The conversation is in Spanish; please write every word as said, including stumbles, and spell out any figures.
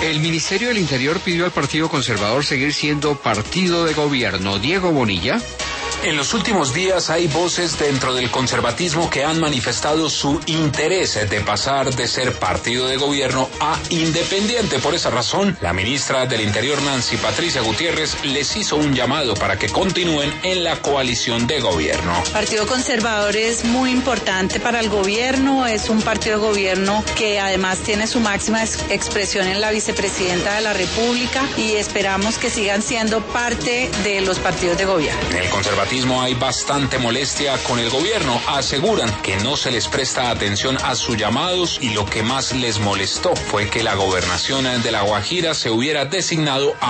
El Ministerio del Interior pidió al Partido Conservador seguir siendo partido de gobierno. Diego Bonilla. En los últimos días hay voces dentro del conservatismo que han manifestado su interés de pasar de ser partido de gobierno a independiente. Por esa razón, la ministra del Interior, Nancy Patricia Gutiérrez, les hizo un llamado para que continúen en la coalición de gobierno. El Partido Conservador es muy importante para el gobierno, es un partido de gobierno que además tiene su máxima expresión en la vicepresidenta de la República y esperamos que sigan siendo parte de los partidos de gobierno. En el conservatismo hay bastante molestia con el gobierno. Aseguran que no se les presta atención a sus llamados y lo que más les molestó fue que la gobernación de La Guajira se hubiera designado a